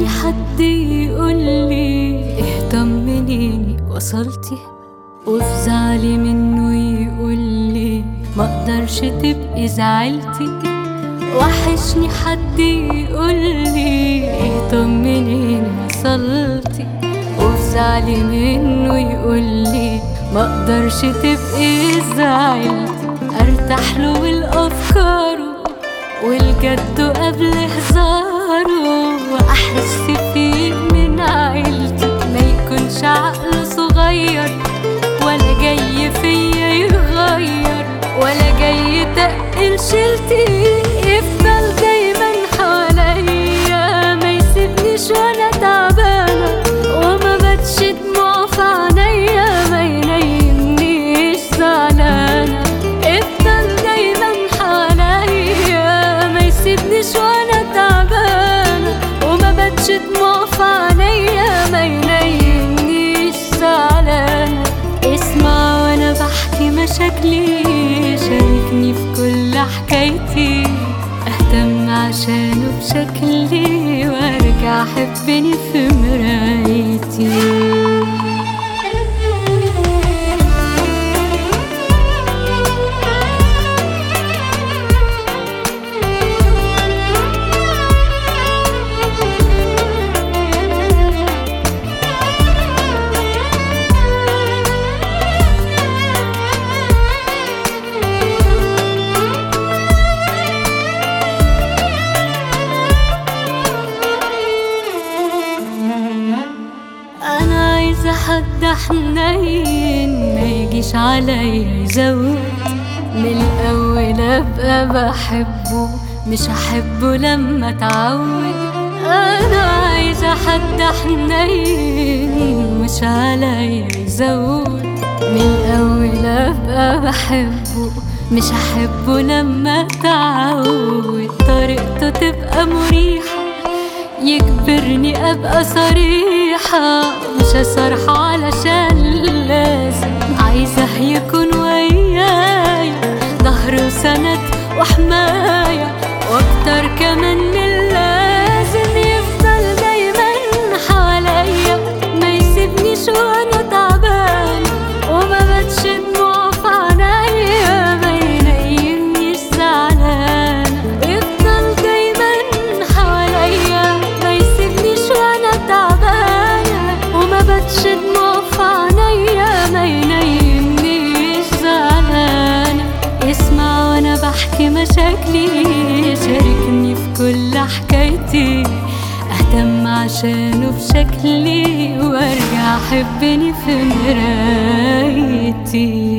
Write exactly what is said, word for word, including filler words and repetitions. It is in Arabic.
وحشني حد يقولي اطمنيني وصلتي، وفي زعلي منه يقولي مقدرش تبقي زعلتي. وحشني حد يقولي اطمنيني وصلتي، وفي زعلي منه يقولي مقدرش تبقي زعلتي. ارتاح له بالافكاره والجد قبل هزاره، واحس فيه من عيلتي ما يكونش عقله صغير، ولا جاي فيا يغير، ولا جاي تقل شيلتي. يفضل دايما حواليا ما يسيبنيش وانا تعبانه، وما باتش دموع في عينيا ما ينيمنيش زعلانه. يفضل دايما حواليا ما يسيبنيش وانا تعبانه، وما باتش دموع في عينيا ما ينيمنيش زعلانه. اسمع وانا بحكي مشاكلي، شاركني في كل حكايتي، اهتم عشانه بشكلي، وارجع احبني في مرايتي. حد حنين ما يجيش عليا يزود، من الاول ابقى بحبه مش هحبه لما اتعود. انا عايزه حد حنين مش عليا يزود، من الاول ابقى بحبه مش هحبه لما اتعود. طريقته تبقى مريحه يجبرني ابقى صريحة، مش هصرحه علشان لازم، عايزه يكون وياي ظهر وسند وحماية، واكتر كمان من اللازم. يفضل دايما حواليا ما يسيبنيش وانا تعبان، وما باتش دموع في عينيا ما ينيمنيش زعلانة. يفضل دايما حواليا ما يسيبنيش وانا تعبانة، وما باتش دموع في عينيا ما ينيمنيش زعلانة. اسمع وانا بحكي مشاكلي، شاركني في كل حكايتي، اهتم عشانه بشكلي، وارجع احبني في مرايتي.